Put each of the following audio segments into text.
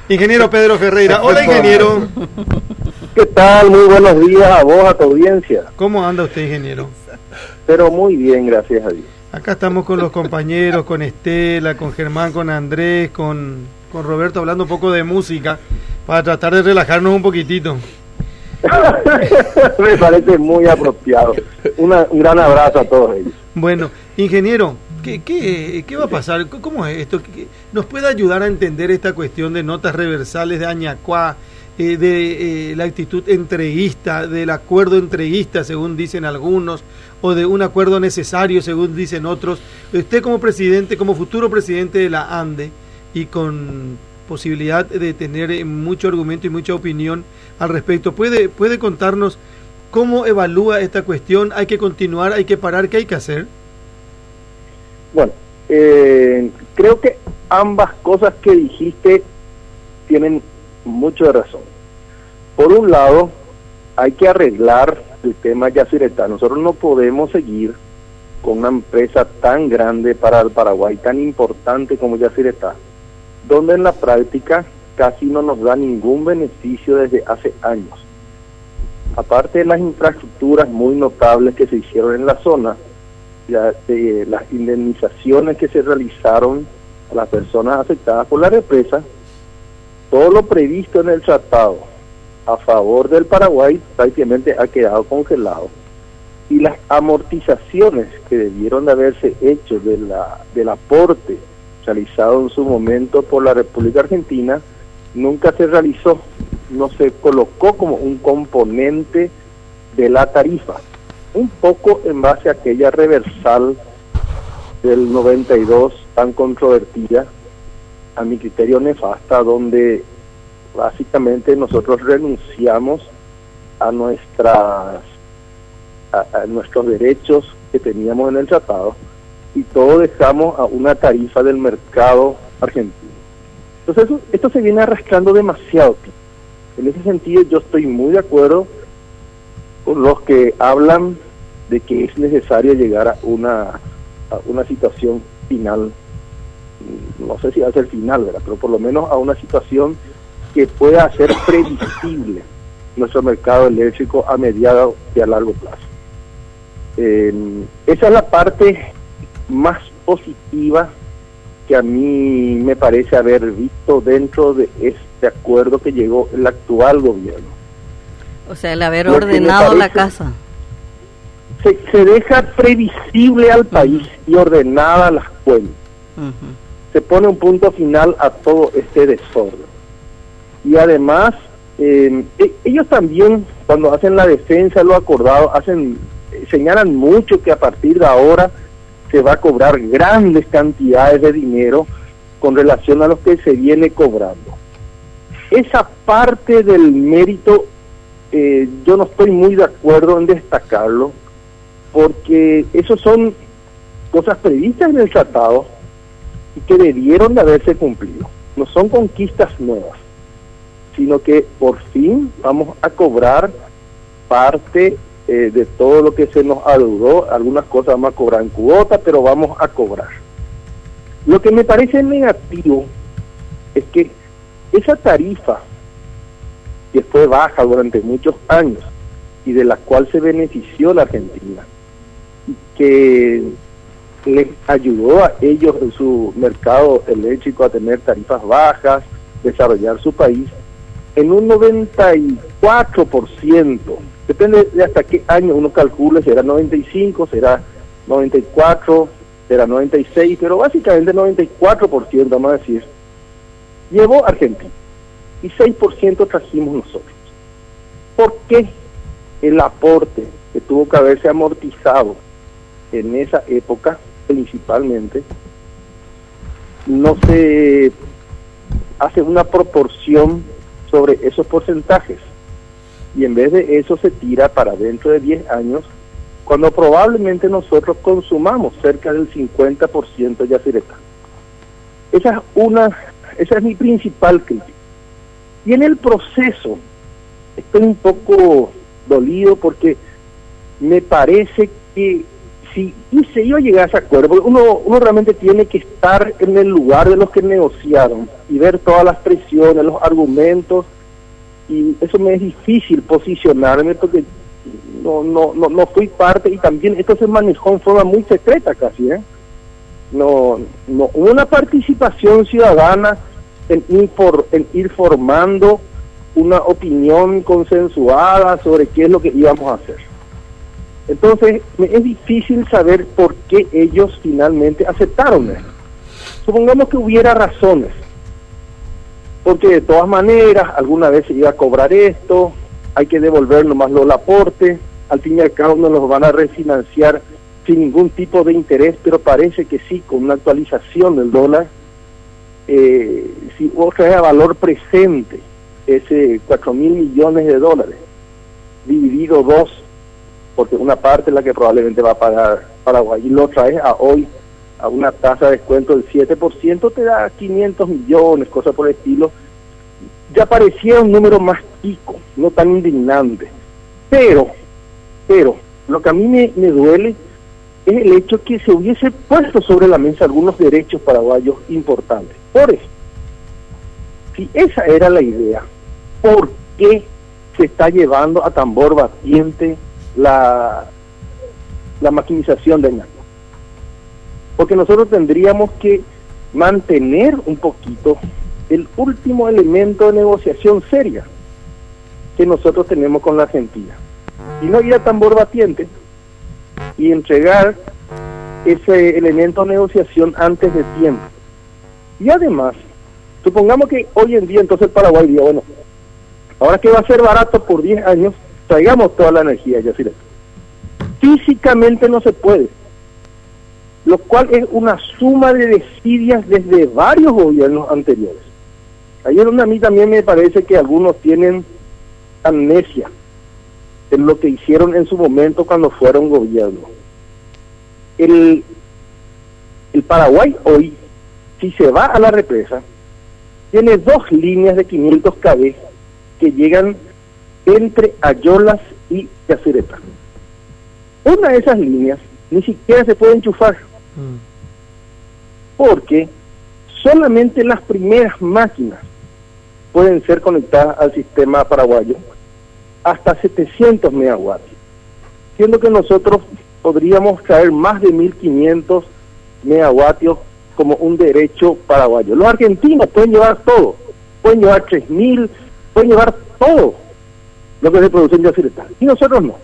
Ingeniero Pedro Ferreira. Hola, ingeniero. ¿Qué tal? Muy buenos días a vos, a tu audiencia. ¿Cómo anda usted, ingeniero? Pero muy bien, gracias a Dios. Acá estamos con los compañeros, con Estela, con Germán, con Andrés, con Roberto, hablando un poco de música, para tratar de relajarnos un poquitito. Me parece muy apropiado. Un gran abrazo a todos ellos. Bueno, ingeniero, ¿qué va a pasar? ¿Cómo es esto? ¿Nos puede ayudar a entender esta cuestión de notas reversales de Añacuá, de la actitud entreguista, del acuerdo entreguista, según dicen algunos, o de un acuerdo necesario, según dicen otros? Usted como presidente, como futuro presidente de la ANDE, y con posibilidad de tener mucho argumento y mucha opinión al respecto, ¿puede contarnos cómo evalúa esta cuestión? ¿Hay que continuar? ¿Hay que parar? ¿Qué hay que hacer? Bueno, creo que ambas cosas que dijiste tienen mucho de razón. Por un lado, hay que arreglar el tema Yacyretá. Nosotros no podemos seguir con una empresa tan grande para el Paraguay, tan importante como Yacyretá, donde en la práctica casi no nos da ningún beneficio desde hace años. Aparte de las infraestructuras muy notables que se hicieron en la zona, de las indemnizaciones que se realizaron a las personas afectadas por la represa, todo lo previsto en el tratado a favor del Paraguay prácticamente ha quedado congelado, y las amortizaciones que debieron de haberse hecho del aporte realizado en su momento por la República Argentina nunca se realizó, no se colocó como un componente de la tarifa, un poco en base a aquella reversal del 92 tan controvertida, a mi criterio nefasta, donde básicamente nosotros renunciamos a nuestros derechos que teníamos en el tratado y todo dejamos a una tarifa del mercado argentino. Entonces esto se viene arrastrando demasiado tiempo. En ese sentido yo estoy muy de acuerdo con los que hablan de que es necesario llegar a una situación final, no sé si va a ser final, ¿verdad?, pero por lo menos a una situación que pueda hacer previsible nuestro mercado eléctrico a mediano y a largo plazo. Esa es la parte más positiva que a mí me parece haber visto dentro de este acuerdo que llegó el actual gobierno. O sea, el haber ordenado la casa. Se deja previsible al país y ordenada las cuentas. Se pone un punto final a todo este desorden. Y además, ellos también, cuando hacen la defensa de lo acordado, señalan mucho que a partir de ahora se va a cobrar grandes cantidades de dinero con relación a lo que se viene cobrando. Esa parte del mérito, yo no estoy muy de acuerdo en destacarlo, porque eso son cosas previstas en el tratado y que debieron de haberse cumplido. No son conquistas nuevas, sino que por fin vamos a cobrar parte de todo lo que se nos adeudó. Algunas cosas vamos a cobrar en cuota, pero vamos a cobrar. Lo que me parece negativo es que esa tarifa, que fue baja durante muchos años y de la cual se benefició la Argentina, que les ayudó a ellos en su mercado eléctrico a tener tarifas bajas, desarrollar su país, en un 94%, depende de hasta qué año uno calcule, será 95, será 94, será 96, pero básicamente 94%, vamos a decir, llevó Argentina y 6% trajimos nosotros. ¿Por qué el aporte que tuvo que haberse amortizado en esa época, principalmente, no se hace una proporción sobre esos porcentajes? Y en vez de eso se tira para dentro de 10 años, cuando probablemente nosotros consumamos cerca del 50% de Yacyretá. Esa es mi principal crítica. Y en el proceso estoy un poco dolido porque me parece que si y se iba a llegar a ese acuerdo, porque uno realmente tiene que estar en el lugar de los que negociaron y ver todas las presiones, los argumentos, y eso me es difícil posicionarme porque no fui parte, y también esto se manejó en forma muy secreta casi, no hubo una participación ciudadana en ir formando una opinión consensuada sobre qué es lo que íbamos a hacer. Entonces, me es difícil saber por qué ellos finalmente aceptaron esto. Supongamos que hubiera razones, porque de todas maneras, alguna vez se iba a cobrar esto, hay que devolver nomás el aporte, al fin y al cabo no los van a refinanciar sin ningún tipo de interés, pero parece que sí, con una actualización del dólar, si vos traes a valor presente ese 4.000 millones de dólares, dividido 2, porque una parte es la que probablemente va a pagar Paraguay, y lo traes a hoy a una tasa de descuento del 7%, te da 500 millones, cosas por el estilo. Ya parecía un número más chico, no tan indignante. Pero, lo que a mí me duele es el hecho que se hubiese puesto sobre la mesa algunos derechos paraguayos importantes. Por eso, si esa era la idea, ¿por qué se está llevando a tambor batiente la maquinización de Añasco? Porque nosotros tendríamos que mantener un poquito el último elemento de negociación seria que nosotros tenemos con la Argentina, y no ir a tambor batiente y entregar ese elemento de negociación antes de tiempo. Y además, supongamos que hoy en día entonces Paraguay diga, bueno, ahora que va a ser barato por 10 años, traigamos toda la energía, ya sí. Físicamente no se puede, lo cual es una suma de desidias desde varios gobiernos anteriores. Ahí es donde a mí también me parece que algunos tienen amnesia en lo que hicieron en su momento cuando fueron gobierno. El Paraguay hoy, si se va a la represa, tiene 2 líneas de 500 kV que llegan entre Ayolas y Yacyretá. Una de esas líneas ni siquiera se puede enchufar, porque solamente las primeras máquinas pueden ser conectadas al sistema paraguayo hasta 700 megawatts, siendo que nosotros podríamos traer más de 1.500 megavatios como un derecho paraguayo. Los argentinos pueden llevar todo, pueden llevar 3.000, pueden llevar todo lo que se produce en Yacyretá, y nosotros no.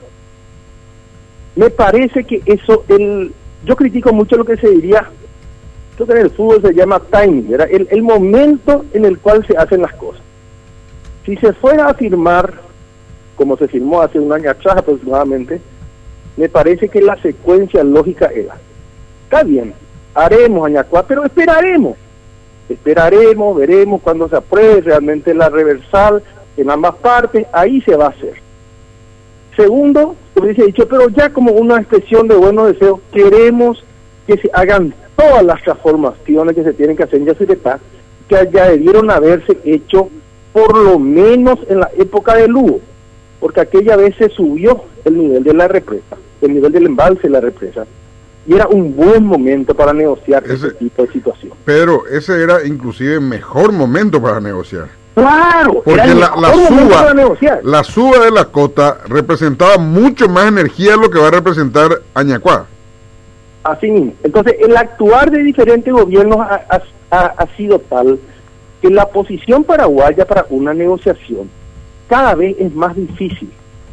Me parece que eso, yo critico mucho lo que se diría, creo que en el fútbol se llama timing, ¿verdad? El momento en el cual se hacen las cosas. Si se fuera a firmar, como se firmó hace un año atrás aproximadamente, me parece que la secuencia lógica era, está bien, haremos Añasco, pero esperaremos, veremos cuando se apruebe realmente la reversal en ambas partes, ahí se va a hacer. Segundo, hubiese dicho, pero ya como una expresión de buenos deseos, queremos que se hagan todas las transformaciones que se tienen que hacer en Yacyretá, que ya debieron haberse hecho por lo menos en la época de Lugo, porque aquella vez se subió el nivel de la represa, el nivel del embalse de la represa, y era un buen momento para negociar ese tipo de situación. Pedro, ese era inclusive mejor momento para negociar. Claro, porque la suba de la cota representaba mucho más energía de lo que va a representar Añasco. Así mismo. Entonces, el actuar de diferentes gobiernos ha sido tal que la posición paraguaya para una negociación cada vez es más difícil.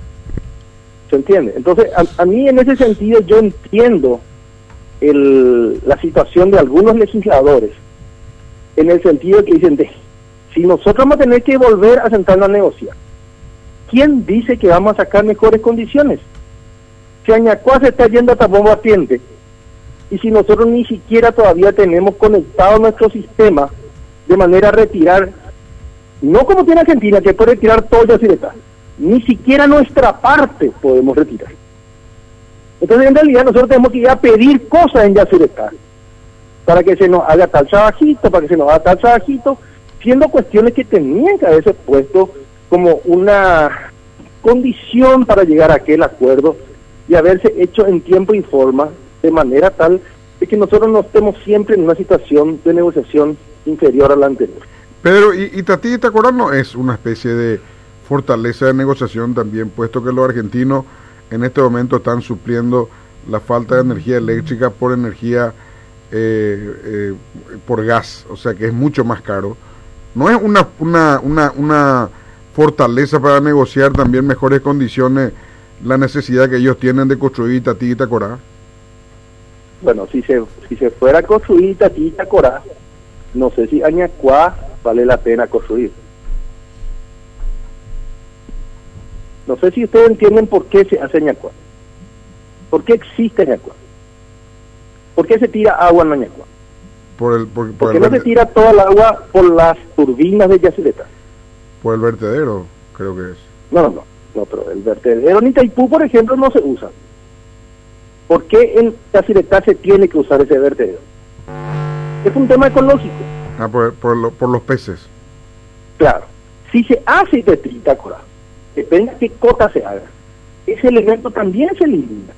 ¿Se entiende? Entonces, a mí en ese sentido yo entiendo la situación de algunos legisladores, en el sentido que dicen, si nosotros vamos a tener que volver a sentarnos a negociar, ¿quién dice que vamos a sacar mejores condiciones? Si Añasco se está yendo a tambor batiente, y si nosotros ni siquiera todavía tenemos conectado nuestro sistema de manera a retirar, no como tiene Argentina, que puede retirar todo Yacyretá, ni siquiera nuestra parte podemos retirar. Entonces, en realidad, nosotros tenemos que ir a pedir cosas en Yacyretá, para que se nos haga tal trabajito, para que se nos haga tal trabajito, siendo cuestiones que tenían que haberse puesto como una condición para llegar a aquel acuerdo y haberse hecho en tiempo y forma, de manera tal de que nosotros no estemos siempre en una situación de negociación inferior a la anterior. Pero Itatí Itacorá no es una especie de fortaleza de negociación también, puesto que los argentinos en este momento están supliendo la falta de energía eléctrica por energía por gas, o sea que es mucho más caro. ¿No es una fortaleza para negociar también mejores condiciones la necesidad que ellos tienen de construir Itatí Itacorá? Bueno, si se fuera a construir Itatí Itacorá, no sé si Añacuá vale la pena construir. No sé si ustedes entienden por qué se hace Añacuá. ¿Por qué existe Añacuá? ¿Por qué se tira agua en Añacuá? ¿Por qué no se tira toda el agua por las turbinas de Yacyretá? Por el vertedero, creo que es. No, pero el vertedero en Itaipú, por ejemplo, no se usa. ¿Por qué en Yacyretá se tiene que usar ese vertedero? Es un tema ecológico. Por los peces. Claro. Si se hace Itatí Itacorá, depende de qué cota se haga, ese elemento también se elimina.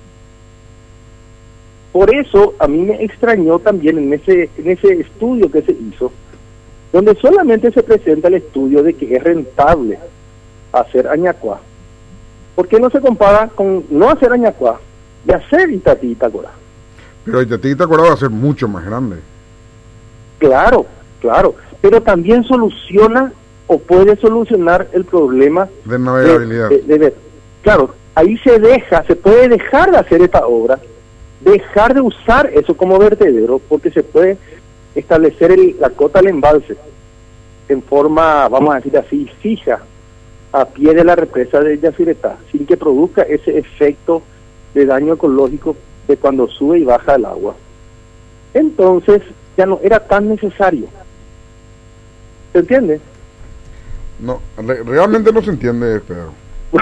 Por eso a mí me extrañó también en ese estudio que se hizo, donde solamente se presenta el estudio de que es rentable hacer Añacuá. ¿Por qué no se compara con no hacer Añacuá y hacer Itatí Itacorá? Pero Itatí Itacorá va a ser mucho más grande. Claro, pero también soluciona o puede solucionar el problema de navegabilidad. Claro, ahí se puede dejar de hacer esta obra, dejar de usar eso como vertedero, porque se puede establecer la cota del embalse en forma, vamos a decir así, fija, a pie de la represa de Yacyretá, sin que produzca ese efecto de daño ecológico de cuando sube y baja el agua. Entonces ya no era tan necesario. ¿Se entiende? No, realmente no se entiende, Pedro.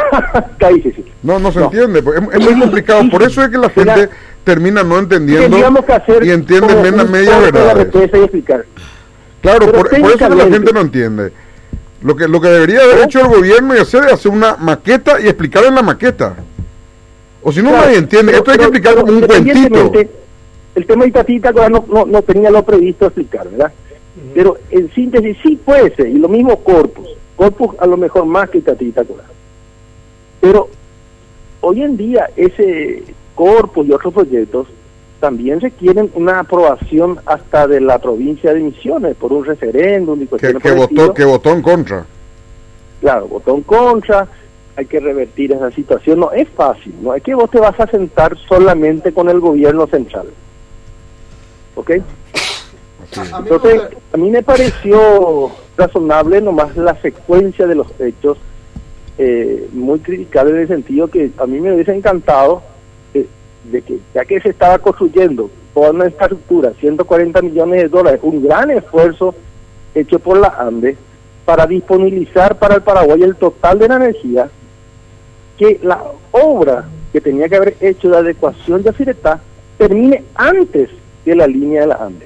No se entiende, es muy complicado, por eso es que la gente termina no entendiendo y entiende media verdad. Claro, por eso que la gente no entiende. Lo que debería haber hecho el gobierno y hacer es hacer una maqueta y explicar en la maqueta. O si no, nadie entiende, esto hay que explicar como un cuentito. El tema de Itatí Itacorá no tenía lo previsto explicar, ¿verdad? Pero en síntesis sí puede ser, y lo mismo Corpus a lo mejor más que Itatí Itacorá. Pero hoy en día ese Corpus y otros proyectos también requieren una aprobación hasta de la provincia de Misiones por un referéndum y cuestiones que votó en contra. Claro, votó en contra, hay que revertir esa situación. No es fácil, no es que vos te vas a sentar solamente con el gobierno central. ¿Ok? Entonces, a mí me pareció razonable nomás la secuencia de los hechos, muy criticable en el sentido que a mí me hubiese encantado de que ya que se estaba construyendo toda una infraestructura, 140 millones de dólares, un gran esfuerzo hecho por la ANDE para disponibilizar para el Paraguay el total de la energía, que la obra que tenía que haber hecho de adecuación de Yacyretá termine antes de la línea de la ANDE.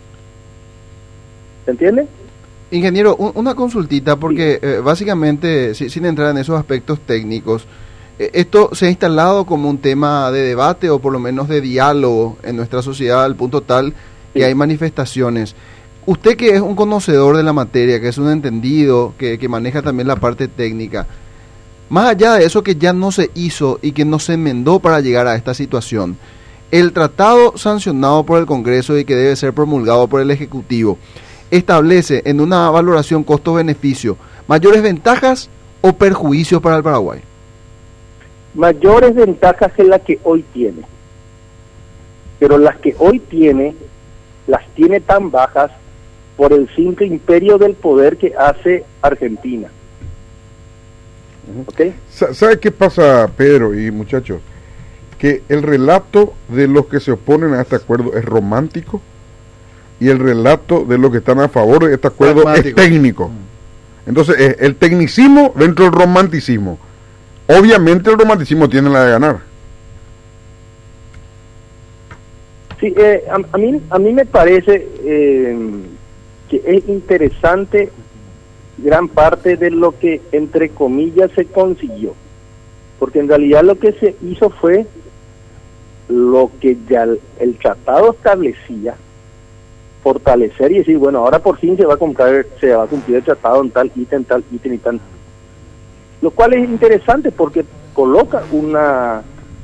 ¿Se entiende? Ingeniero, una consultita, porque básicamente, sin entrar en esos aspectos técnicos, esto se ha instalado como un tema de debate o por lo menos de diálogo en nuestra sociedad al punto tal que hay manifestaciones. Usted, que es un conocedor de la materia, que es un entendido, que maneja también la parte técnica, más allá de eso que ya no se hizo y que no se enmendó para llegar a esta situación, el tratado sancionado por el Congreso y que debe ser promulgado por el Ejecutivo establece en una valoración costo-beneficio mayores ventajas o perjuicios para el Paraguay. Mayores ventajas que las que hoy tiene, pero las que hoy tiene las tiene tan bajas por el simple imperio del poder que hace Argentina. ¿Okay? ¿Sabe qué pasa, Pedro y muchachos? Que el relato de los que se oponen a este acuerdo es romántico y el relato de los que están a favor de este acuerdo es técnico. Entonces, el tecnicismo dentro del romanticismo. Obviamente el romanticismo tiene la de ganar. Sí, a mí me parece que es interesante gran parte de lo que, entre comillas, se consiguió. Porque en realidad lo que se hizo fue lo que ya el tratado establecía, fortalecer y decir, bueno, ahora por fin se va a cumplir el tratado en tal ítem y tal. Lo cual es interesante porque coloca una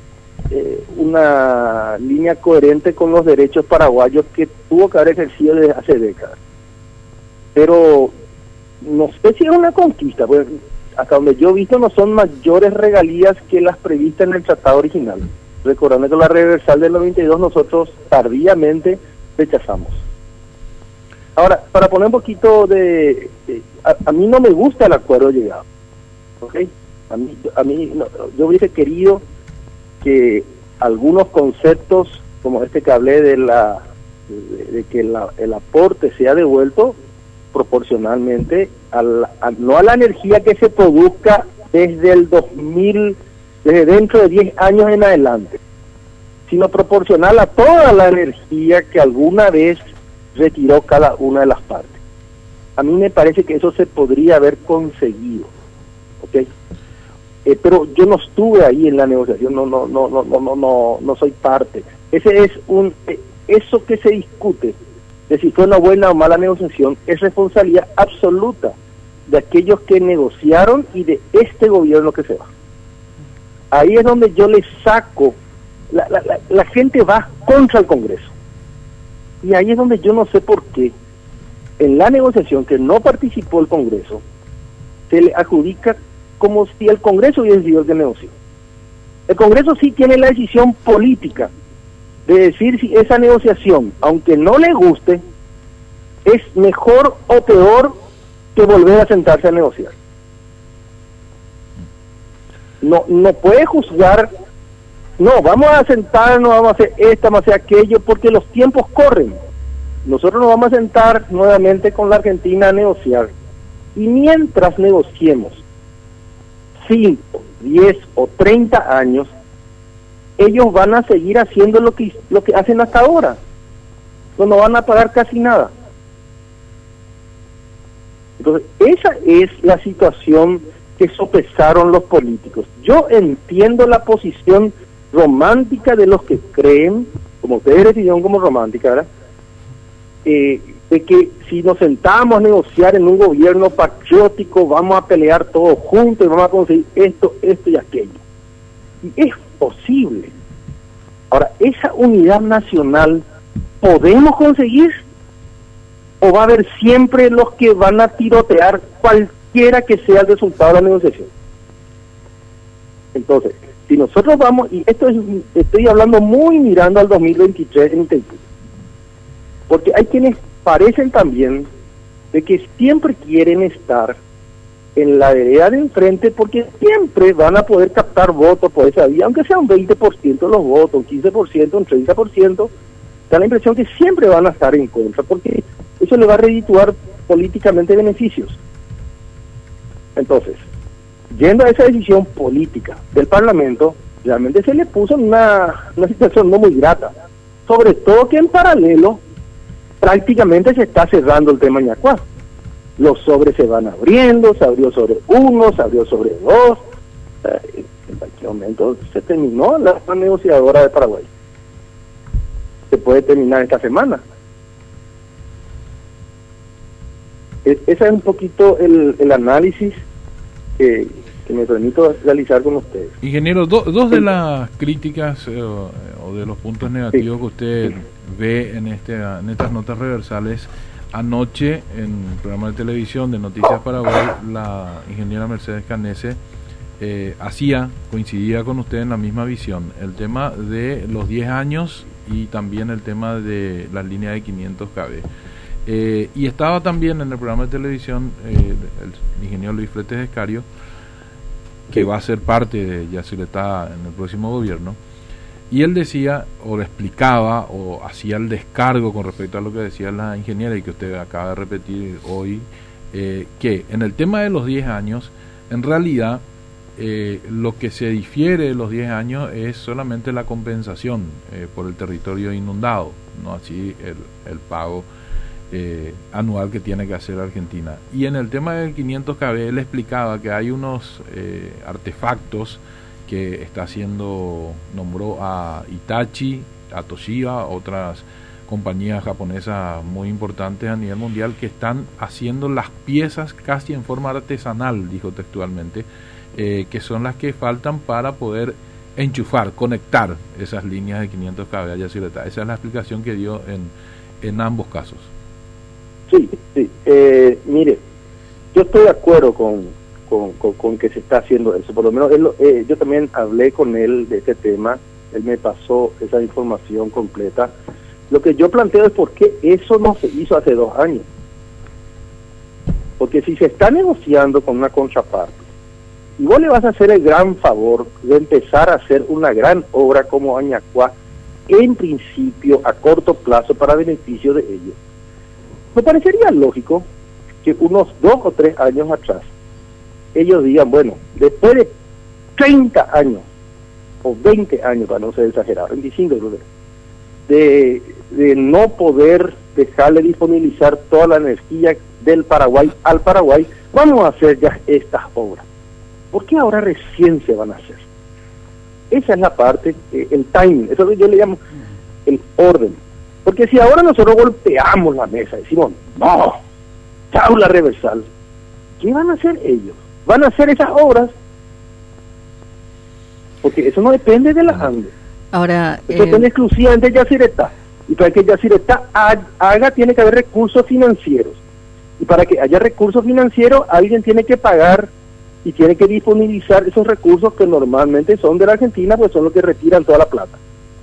línea coherente con los derechos paraguayos que tuvo que haber ejercido desde hace décadas. Pero no sé si es una conquista, pues hasta donde yo he visto no son mayores regalías que las previstas en el tratado original. Recordando que la reversal del 92 nosotros tardíamente rechazamos. Ahora, para poner un poquito a mí no me gusta el acuerdo llegado, ¿ok? A mí no, yo hubiese querido que algunos conceptos como este que hablé de que el aporte sea devuelto proporcionalmente no a la energía que se produzca desde el 2000, desde dentro de 10 años en adelante, sino proporcional a toda la energía que alguna vez retiró cada una de las partes. A mí me parece que eso se podría haber conseguido, ¿ok? Pero yo no estuve ahí en la negociación, no soy parte. Eso que se discute de si fue una buena o mala negociación es responsabilidad absoluta de aquellos que negociaron y de este gobierno que se va. Ahí es donde yo le saco, la gente va contra el Congreso. Y ahí es donde yo no sé por qué en la negociación que no participó el Congreso se le adjudica como si el Congreso hubiese sido el que negoció. El Congreso sí tiene la decisión política de decir si esa negociación, aunque no le guste, es mejor o peor que volver a sentarse a negociar. No puede juzgar, no, vamos a sentarnos, vamos a hacer esto, vamos a hacer aquello, porque los tiempos corren. Nosotros nos vamos a sentar nuevamente con la Argentina a negociar. Y mientras negociemos 5, 10 o 30 años, ellos van a seguir haciendo lo que hacen hasta ahora. No van a pagar casi nada. Entonces, esa es la situación que sopesaron los políticos. Yo entiendo la posición romántica de los que creen, como ustedes decidieron como romántica, ¿verdad? De que si nos sentamos a negociar en un gobierno patriótico, vamos a pelear todos juntos y vamos a conseguir esto y aquello. Y es posible. Ahora, ¿esa unidad nacional podemos conseguir? ¿O va a haber siempre los que van a tirotear cualquiera que sea el resultado de la negociación? Entonces, si nosotros vamos, y estoy hablando muy mirando al 2023 en Itaipú, porque hay quienes parecen también de que siempre quieren estar en la vereda de enfrente porque siempre van a poder captar votos por esa vía, aunque sea un 20% de los votos, un 15%, un 30%, da la impresión que siempre van a estar en contra, porque eso le va a redituar políticamente beneficios. Entonces, yendo a esa decisión política del Parlamento, realmente se le puso en una situación no muy grata, sobre todo que en paralelo prácticamente se está cerrando el tema Ñacuá. Los sobres se van abriendo, se abrió sobre 1, se abrió sobre 2, en cualquier momento se terminó la negociadora de Paraguay. Se puede terminar esta semana. Ese es un poquito el análisis que me permito realizar con ustedes. Ingeniero, dos de las críticas o de los puntos negativos que usted ve en estas notas reversales. Anoche, en el programa de televisión de Noticias Paraguay, la ingeniera Mercedes Canese coincidía con usted en la misma visión, el tema de los 10 años y también el tema de las líneas de 500 kV. Y estaba también en el programa de televisión el ingeniero Luis Fletes Escario, que va a ser parte de Yacyretá en el próximo gobierno, y él decía, o le explicaba, o hacía el descargo con respecto a lo que decía la ingeniera y que usted acaba de repetir hoy, que en el tema de los 10 años, en realidad, lo que se difiere de los 10 años es solamente la compensación por el territorio inundado, no así el pago anual que tiene que hacer Argentina. Y en el tema del 500 kV él explicaba que hay unos artefactos que nombró a Hitachi, a Toshiba, otras compañías japonesas muy importantes a nivel mundial que están haciendo las piezas casi en forma artesanal, dijo textualmente, que son las que faltan para poder conectar esas líneas de 500 kV a Yacyretá. Esa es la explicación que dio en ambos casos. Sí, mire, yo estoy de acuerdo con que se está haciendo eso, por lo menos yo también hablé con él de este tema, él me pasó esa información completa. Lo que yo planteo es por qué eso no se hizo hace 2 años. Porque si se está negociando con una contraparte, y vos le vas a hacer el gran favor de empezar a hacer una gran obra como Añacuá, en principio, a corto plazo, para beneficio de ellos, me parecería lógico que unos 2 o 3 años atrás, ellos digan, bueno, después de 30 años, o 20 años, para no ser exagerado, 25 de no poder dejarle disponibilizar toda la energía del Paraguay al Paraguay, vamos a hacer ya estas obras. ¿Por qué ahora recién se van a hacer? Esa es la parte, el timing, eso yo le llamo el orden. Porque si ahora nosotros golpeamos la mesa y decimos, no, chau la reversal, ¿qué van a hacer ellos? ¿Van a hacer esas obras? Porque eso no depende de la ANDE. Ahora, eso depende exclusivamente de Yacyretá. Y para que Yacyretá haga, tiene que haber recursos financieros. Y para que haya recursos financieros, alguien tiene que pagar y tiene que disponibilizar esos recursos que normalmente son de la Argentina, pues son los que retiran toda la plata.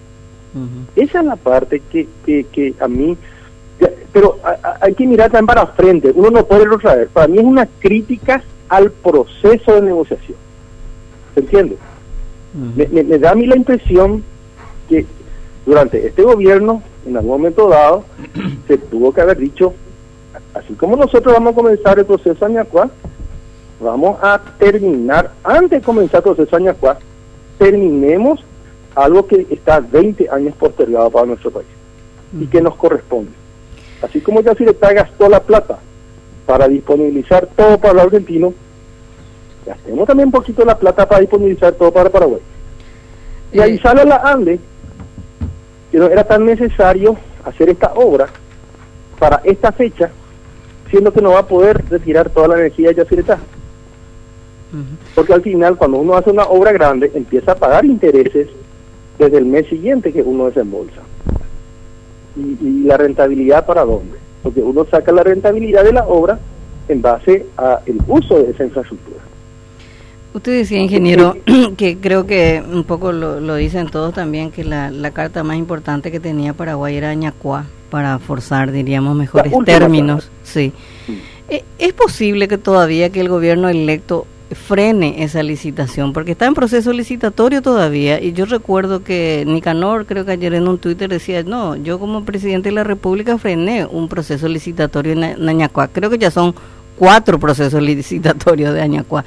Esa es la parte que a mí... Pero hay que mirar también para frente, uno no puede retraer. Para mí es una crítica al proceso de negociación. ¿Se entiende? Me da a mí la impresión que durante este gobierno, en algún momento dado, se tuvo que haber dicho, así como nosotros vamos a comenzar el proceso Añacuá, vamos a terminar, antes de comenzar el proceso Añacuá, terminemos algo que está 20 años postergado para nuestro país y que nos corresponde. Así como Yacyretá gastó la plata para disponibilizar todo para los argentinos, gastemos también un poquito la plata para disponibilizar todo para Paraguay. Y ahí sale la ANDE, que no era tan necesario hacer esta obra para esta fecha, siendo que no va a poder retirar toda la energía de Yacyretá. Porque al final, cuando uno hace una obra grande, empieza a pagar intereses desde el mes siguiente que uno desembolsa. ¿Y la rentabilidad para dónde? Porque uno saca la rentabilidad de la obra en base al uso de esa infraestructura. Usted decía, ingeniero, que creo que un poco lo dicen todos también, que la carta más importante que tenía Paraguay era Añacuá, para forzar, diríamos, mejores términos. Sí. ¿Es posible que todavía que el gobierno electo frene esa licitación? Porque está en proceso licitatorio todavía, y yo recuerdo que Nicanor, creo que ayer en un Twitter decía, no, yo como presidente de la República frené un proceso licitatorio en Añacuá. Creo que ya son 4 procesos licitatorios de Añacuá.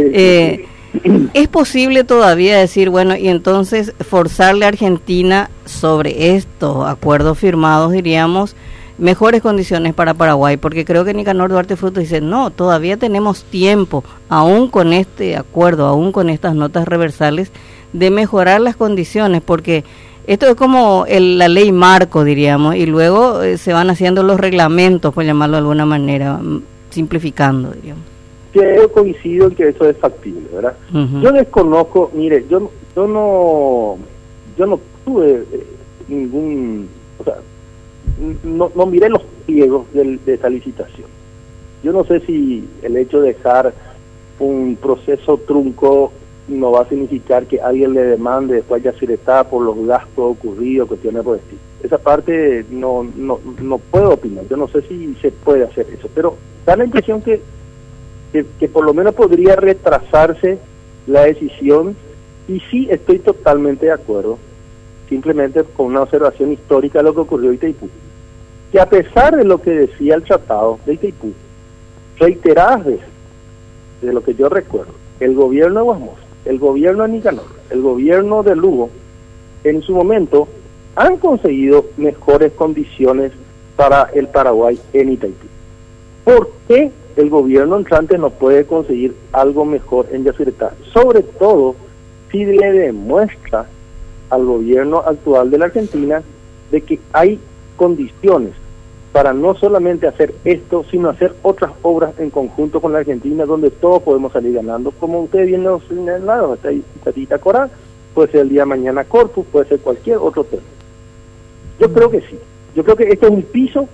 ¿Es posible todavía decir, bueno, y entonces forzarle a Argentina sobre estos acuerdos firmados, diríamos, mejores condiciones para Paraguay? Porque creo que Nicanor Duarte Frutos dice, no, todavía tenemos tiempo, aún con este acuerdo, aún con estas notas reversales, de mejorar las condiciones, porque esto es como la ley marco, diríamos, y luego se van haciendo los reglamentos, por llamarlo de alguna manera, simplificando, diríamos. Sí, yo coincido en que eso es factible, ¿verdad? Yo desconozco, mire, yo no tuve ningún, o sea, no miré los pliegos de esa licitación. Yo no sé si el hecho de dejar un proceso trunco no va a significar que alguien le demande después Yacyretá por los gastos ocurridos, cuestiones por el estilo. Esa parte no puedo opinar. Yo no sé si se puede hacer eso, pero da la impresión que por lo menos podría retrasarse la decisión, y sí estoy totalmente de acuerdo, simplemente con una observación histórica de lo que ocurrió en Itaipú, que a pesar de lo que decía el tratado de Itaipú, reiteradas veces, de lo que yo recuerdo, el gobierno de Guasmoz, el gobierno de Nicanor, el gobierno de Lugo, en su momento han conseguido mejores condiciones para el Paraguay en Itaipú. ¿Por qué el gobierno entrante no puede conseguir algo mejor en Yacyretá? Sobre todo si le demuestra al gobierno actual de la Argentina de que hay condiciones para no solamente hacer esto, sino hacer otras obras en conjunto con la Argentina, donde todos podemos salir ganando, como ustedes bien lo señalaron, Tatita Corá, puede ser el día de mañana Corpus, puede ser cualquier otro tema. Yo creo que sí, yo creo que este es un piso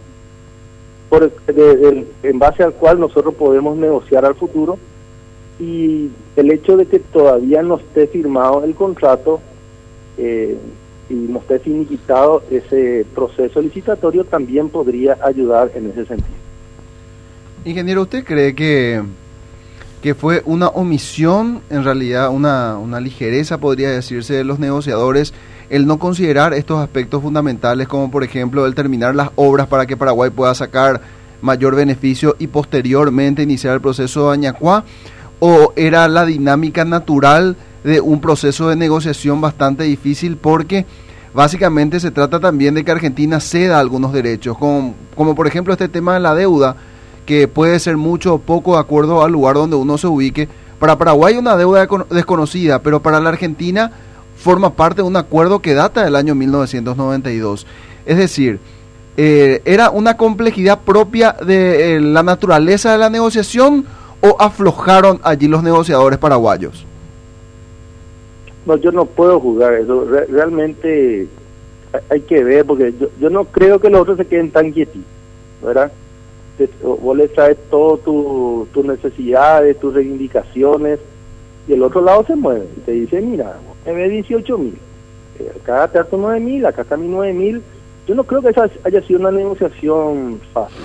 en base al cual nosotros podemos negociar al futuro, y el hecho de que todavía no esté firmado el contrato y no esté finiquitado ese proceso licitatorio también podría ayudar en ese sentido. Ingeniero, ¿usted cree que fue una omisión, en realidad una ligereza, podría decirse, de los negociadores, el no considerar estos aspectos fundamentales, como por ejemplo el terminar las obras para que Paraguay pueda sacar mayor beneficio y posteriormente iniciar el proceso de Añacuá? ¿O era la dinámica natural de un proceso de negociación bastante difícil, porque básicamente se trata también de que Argentina ceda algunos derechos, como por ejemplo este tema de la deuda, que puede ser mucho o poco de acuerdo al lugar donde uno se ubique? Para Paraguay una deuda desconocida, pero para la Argentina forma parte de un acuerdo que data del año 1992. Es decir, ¿era una complejidad propia de la naturaleza de la negociación o aflojaron allí los negociadores paraguayos? No, yo no puedo juzgar eso. Realmente hay que ver, porque yo no creo que los otros se queden tan quietitos, ¿verdad? Vos le traes todo tus necesidades, tus reivindicaciones, y el otro lado se mueve y te dice, mira, me ve 18.000, acá te harto 9.000, acá está mi 9.000. Yo no creo que esa haya sido una negociación fácil.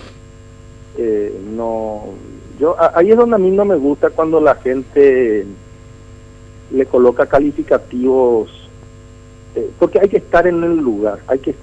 Ahí es donde a mí no me gusta cuando la gente le coloca calificativos, porque hay que estar en el lugar, hay que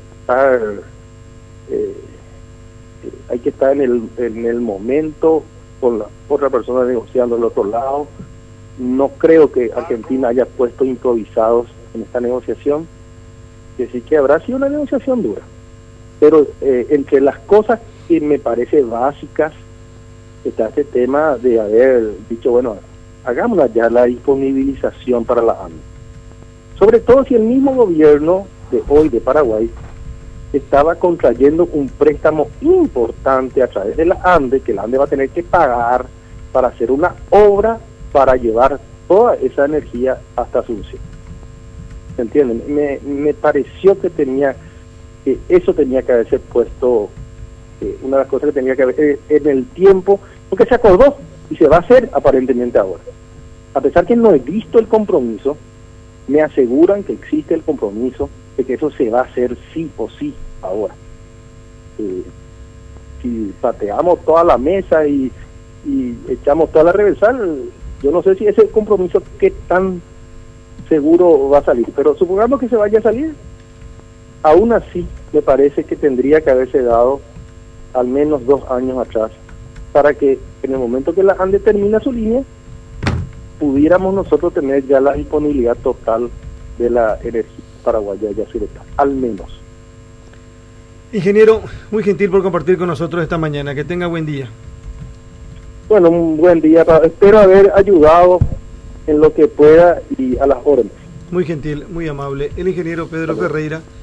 estar en el momento con la otra persona negociando al otro lado. No creo que Argentina haya puesto improvisados en esta negociación, que sí que habrá sido una negociación dura, pero entre las cosas que me parece básicas está este tema de haber dicho, bueno, hagámosla ya la disponibilización para la ANDE. Sobre todo si el mismo gobierno de hoy de Paraguay estaba contrayendo un préstamo importante a través de la ANDE, que la ANDE va a tener que pagar para hacer una obra para llevar toda esa energía hasta Asunción. ¿Se entienden? Me pareció que eso tenía que haberse puesto, una de las cosas que tenía que haber en el tiempo, porque se acordó y se va a hacer aparentemente ahora. A pesar que no he visto el compromiso, me aseguran que existe el compromiso de que eso se va a hacer sí o sí ahora. Si pateamos toda la mesa y echamos toda la reversal, yo no sé si ese compromiso qué tan seguro va a salir, pero supongamos que se vaya a salir, aún así me parece que tendría que haberse dado al menos 2 años atrás, para que en el momento que la ANDE termina su línea, pudiéramos nosotros tener ya la disponibilidad total de la energía paraguaya yacyretá, al menos. Ingeniero, muy gentil por compartir con nosotros esta mañana. Que tenga buen día. Bueno, un buen día. Espero haber ayudado en lo que pueda y a las órdenes. Muy gentil, muy amable. El ingeniero Pedro Ferreira.